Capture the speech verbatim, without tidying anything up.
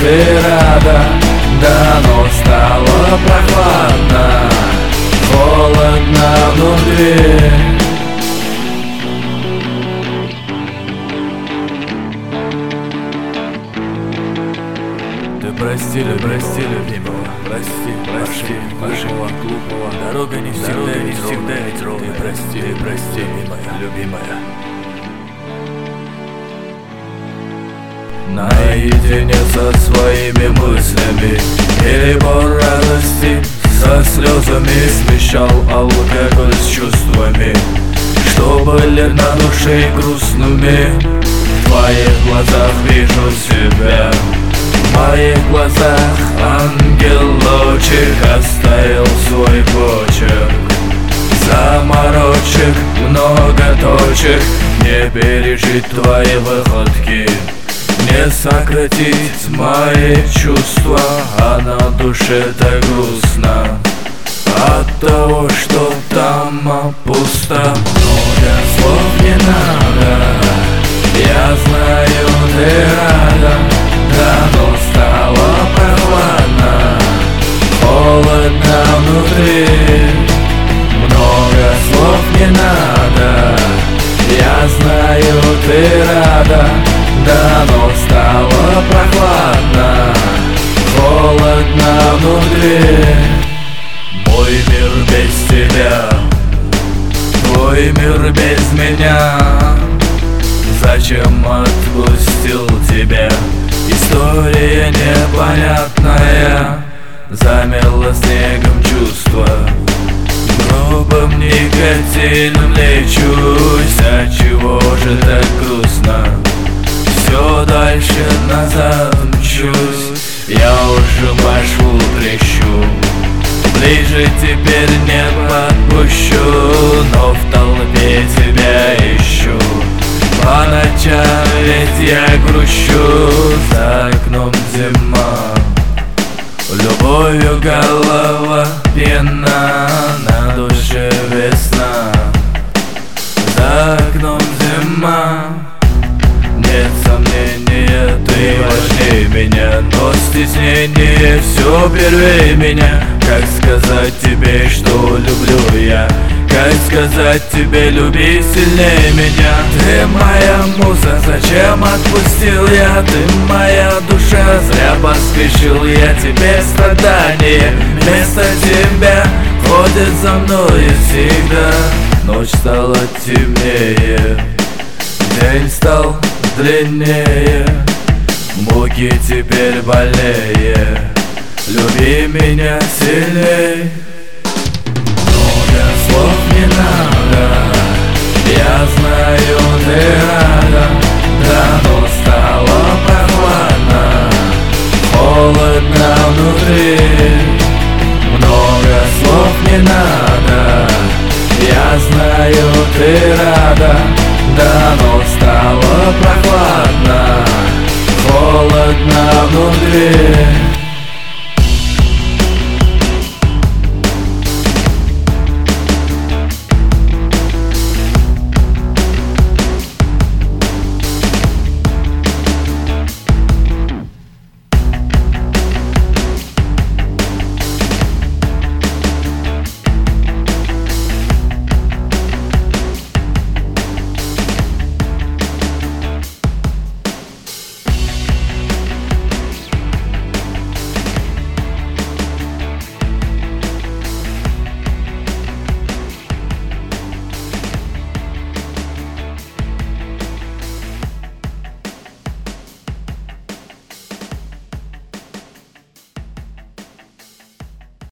ты рада, да, но стало прохладно, холодно внутри. Ты прости, прости, любимого, прости, прости, нашего глупого. Дорога не всегда, не всегда ведь ровная. Ты прости, ты прости, любимая, любимая. Наедине со своими мыслями перебор радости, со слезами смещал алкоголь с чувствами, что были на душе грустными. В твоих глазах вижу себя, в моих глазах ангелочек оставил свой почерк. Заморочек, много точек, не пережить твои выходки, не сократить мои чувства, а на душе так грустно от того, что там пусто. Много слов не надо, я знаю, ты рада, да, но стало прохладно, холодно внутри. Много слов не надо, я знаю, ты рада, да, но стало прохладно, холодно внутри. Мой мир без тебя, твой мир без меня. Зачем отпустил тебя? История непонятная, замело снегом чувства, грубым никотином лечусь. Отчего же так грустно? Все дальше назад мчусь, я уже маршрут трещу, ближе теперь не подпущу, но в толпе тебя ищу. По ночам ведь я грущу, за окном зима, любовью голова пьяна, на душе весна. За окном зима, нет сомнения, ты важнее меня, но стеснение все первее меня. Как сказать тебе, что люблю я? Как сказать тебе, люби сильнее меня? Ты моя муза, зачем отпустил я? Ты моя душа, зря поспешил я тебе страдания. Вместо тебя ходит за мной всегда. Ночь стала темнее, день стал длиннее, муки теперь больнее. Люби меня сильней. Много слов не надо, я знаю, ты рада, да, но